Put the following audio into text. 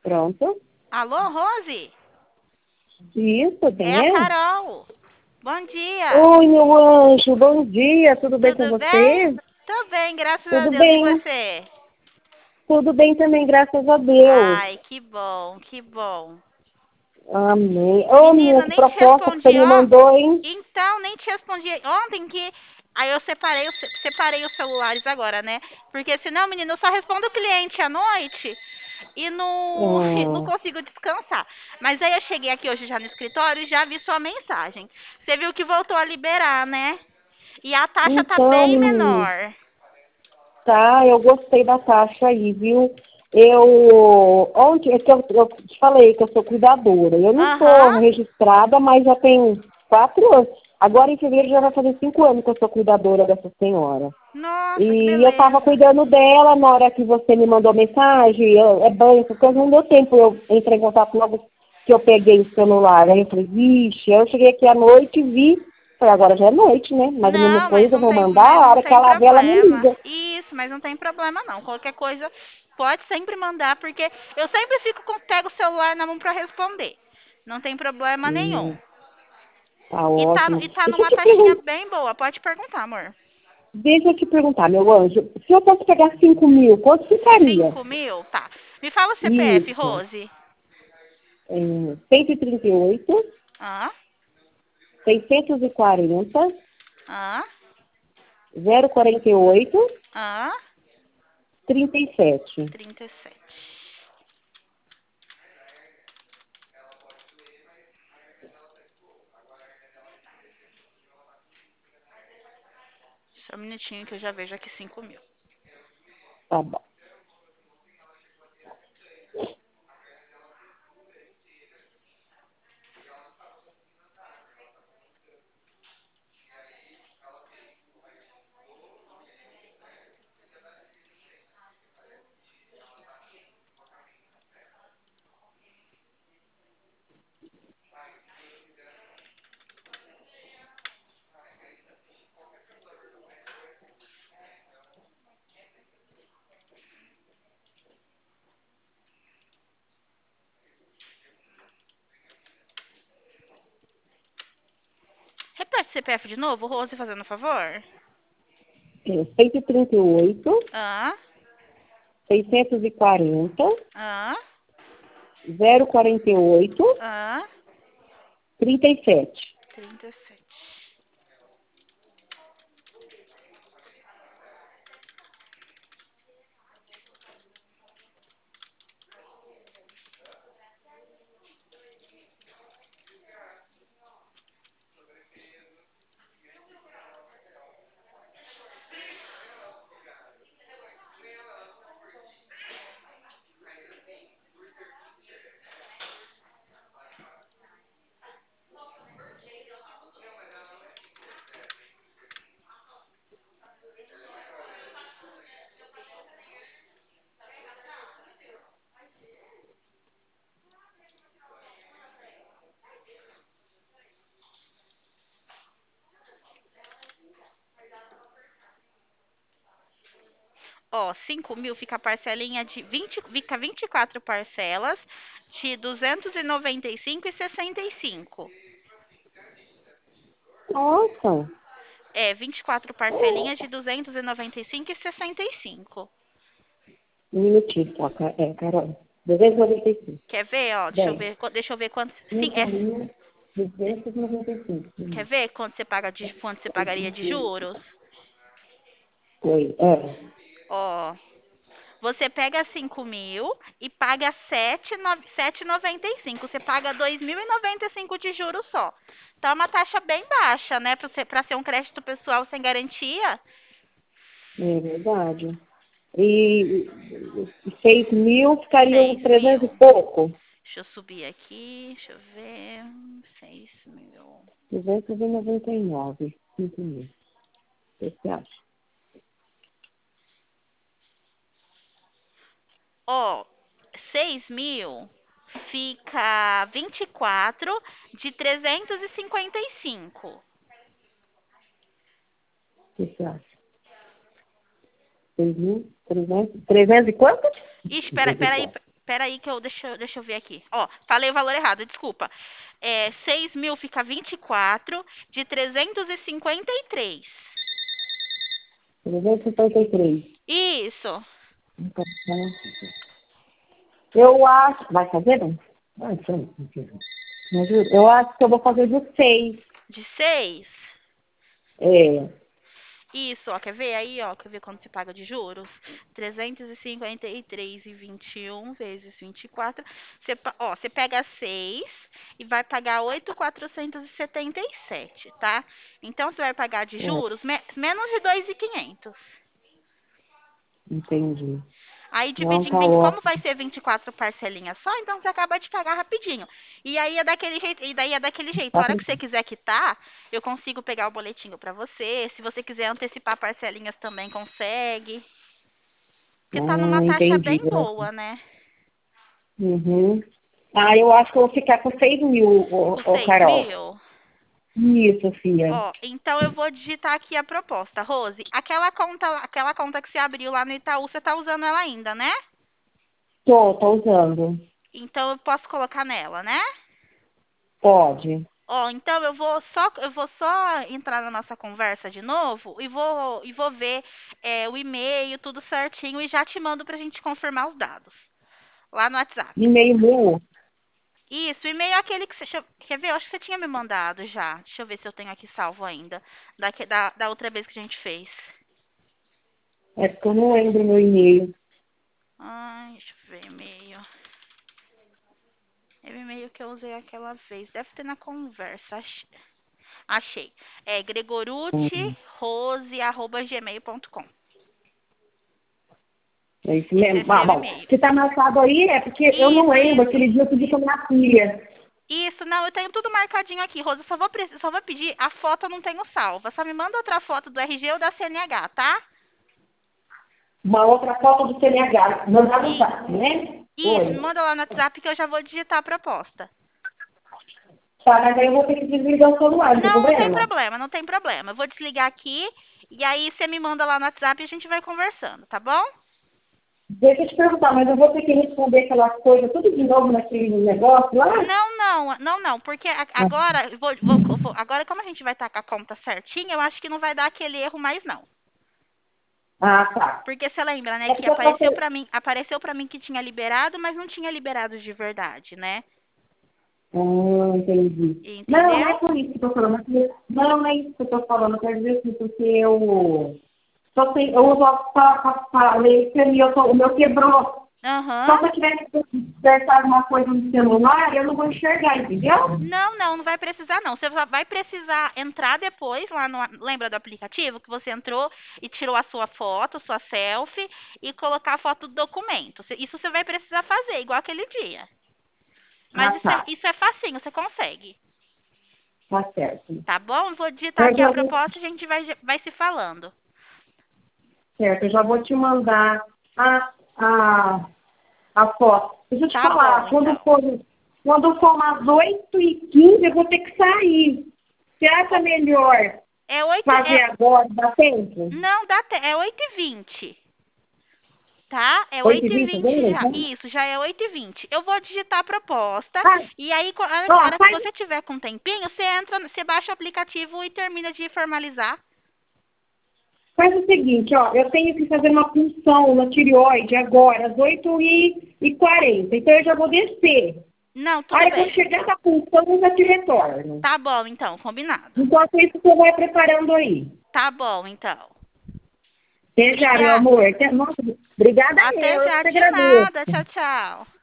Pronto. Alô, Rose? Isso, É quem a é? Carol. Bom dia. Oi, meu anjo, bom dia, tudo bem com Tudo bem? você? Tô bem, graças a Tudo Deus. E bem, você? tudo bem também, graças a Deus. Ai, que bom, que bom. Amém. Ô, menina, Menina, que nem te proposta que você respondi, me ó. mandou, hein? Então, nem te respondi ontem que... Aí eu separei os celulares agora, né? Porque senão, menina, eu só respondo o cliente à noite e não Ah, consigo descansar. Mas aí eu cheguei aqui hoje já no escritório e já vi sua mensagem. Você viu que voltou a liberar, né? E a taxa tá então, bem menina, menor. tá, eu gostei da taxa aí, viu? Ontem, é que eu te falei que eu sou cuidadora. Eu não sou Aham. registrada, mas já tem 4 anos. Agora, em fevereiro, já vai fazer 5 anos que eu sou cuidadora dessa senhora. Nossa, que E eu estava beleza. cuidando dela na hora que você me mandou mensagem, é banho, essas coisas, não deu tempo eu entrar em contato logo que eu peguei o celular. Aí eu falei, vixe, eu cheguei aqui à noite e vi, falei, agora já é noite, né? Mas a mesma Não, coisa eu vou mandar, a não hora que tem ela ver, ela me problema. liga. Isso, mas não tem problema não. Qualquer coisa pode sempre mandar, porque eu sempre pego o celular na mão pra responder. Não tem problema nenhum. Tá E ótimo. tá Deixa eu numa te taxinha perguntar, bem boa. Pode perguntar, amor. deixa eu te perguntar, meu anjo, se eu fosse pegar 5.000, quanto ficaria? 5.000? Tá. Me fala o CPF, Isso, Rose. 138, Ah, 640, ah, 048, ah. 37. 37. Só um minutinho que eu já vejo aqui 5.000. Tá bom. Repete o CPF de novo, Rose, fazendo favor. 138, Ah, 640, ah, 048, ah. 37. 37. Ó, 5.000 fica a parcelinha de 20, fica 24 parcelas de 295,65. Nossa, É, 24 parcelinhas de 295,65. um minutinho só, Carol. 295. Quer ver, ó? Deixa eu 10. ver, deixa eu ver quanto. Sim, 5.295. quer ver quanto você pagaria de juros? Foi, Ó, você pega 5.000 e paga 7,95. Você paga 2.095 de juros só. Então é uma taxa bem baixa, né? Para ser um crédito pessoal sem garantia. é verdade. E 6.000 ficariam 6 300 e mil. pouco. Deixa eu subir aqui, deixa eu ver. 6.000. 299. 5.000. O que você acha? Ó, 6.000 fica 24 de 355. O que você acha? 6.000, 300 e quanto? Ixi, peraí, Espera aí que deixa eu ver aqui. Ó, falei o valor errado, desculpa. 6 mil fica 24 de 353. 353. Isso. Eu acho... Vai fazer, não? Vai, me ajuda? Eu acho que eu vou fazer de 6. De 6. É. Isso, ó, quer ver aí, ó, quer ver quanto você paga de juros? 353,21 vezes 24. Você pega 6 e vai pagar 8.477, tá? Então, você vai pagar de É, juros menos de 2.500. entendi. Aí Não, divide em tá 20, como vai ótimo. ser 24 parcelinhas só, então você acaba de pagar rapidinho. E aí é daquele jeito, e daí é daquele jeito. A Tá hora que bem. você quiser quitar, eu consigo pegar o boletinho pra você. Se você quiser antecipar parcelinhas também consegue. Porque tá numa taxa Entendi. bem boa, né? Uhum. Ah, eu acho que eu vou ficar com 6 mil, Com ô, 6 Carol. mil? Isso, filha. Ó, então eu vou digitar aqui a proposta. Rose, aquela conta que você abriu lá no Itaú, você tá usando ela ainda, né? Tô usando. Então eu posso colocar nela, né? Pode. Ó, então eu vou só entrar na nossa conversa de novo e vou ver o e-mail, tudo certinho e já te mando pra gente confirmar os dados lá no WhatsApp. E-mail meu. Isso, o e-mail é aquele que você. Quer ver? Eu acho que você tinha me mandado já. Deixa eu ver se eu tenho aqui salvo ainda. Da outra vez que a gente fez. É porque eu não lembro meu e-mail. Ai, deixa eu ver e-mail. É o e-mail que eu usei aquela vez. Deve ter na conversa. Achei. É Hum, gregorucci@gmail.com. É isso Esse mesmo. é Ah, seu bom, e-mail. se tá marcado aí é porque eu não Isso, lembro. isso. Aquele dia eu pedi pra minha filha. Isso, não, eu tenho tudo marcadinho aqui, Rosa. Só vou pedir, a foto eu não tenho salva. Só me manda outra foto do RG ou da CNH, tá? Uma outra foto do CNH. Mandar no E, zap, né? isso, me Oi. manda lá no WhatsApp que eu já vou digitar a proposta. Tá, mas aí eu vou ter que desligar o celular, não tem Não, não tem problema? problema, não tem problema. Eu vou desligar aqui e aí você me manda lá no WhatsApp e a gente vai conversando, tá bom? Deixa eu te perguntar, mas eu vou ter que responder aquelas coisas tudo de novo naquele negócio lá? Não, não, não, não, porque agora, agora como a gente vai estar com a conta certinha, eu acho que não vai dar aquele erro mais não. Ah, tá. Porque você lembra, né, É que porque eu tô... apareceu pra mim que tinha liberado, mas não tinha liberado de verdade, né? Entendi. Não, não é Entendeu? por isso que eu tô falando. Não é isso que eu tô falando. Eu quero dizer assim, porque eu uso a letra e o meu quebrou. Só Aham. se eu tiver que acertar alguma coisa no celular, eu não vou enxergar, entendeu? Não, não, não vai precisar não. Você só vai precisar entrar depois lá no, lembra do aplicativo que você entrou e tirou a sua foto, sua selfie e colocar a foto do documento. Isso você vai precisar fazer igual aquele dia. Mas Ah, isso é, tá. isso é facinho, você consegue. Tá certo. Tá bom? Vou digitar Eu aqui a já vou, proposta e a gente vai se falando. certo, eu já vou te mandar a, a foto. Deixa eu te Tá bom, falar, então. quando for umas 8h15, eu vou ter que sair. Você acha melhor É 8 fazer agora, dá tempo? não, é 8h20. Tá? É oito oito e h 20 vinte agora? já. Então? Isso, já é 8h20. Eu vou digitar a proposta Ah, e aí, a ó, hora que você tiver com um tempinho, você entra, você baixa o aplicativo e termina de formalizar. faz o seguinte, ó, eu tenho que fazer uma punção na tireoide agora, às 8h40. Então eu já vou descer. Não, A tudo hora que eu bem. chegar na punção, eu já te retorno. Tá bom, então, combinado. Enquanto isso, você vai preparando aí. Tá bom, então. Até já, meu Obrigada. amor. Nossa, obrigada Até eu já. te De nada. agradeço. Tchau, tchau.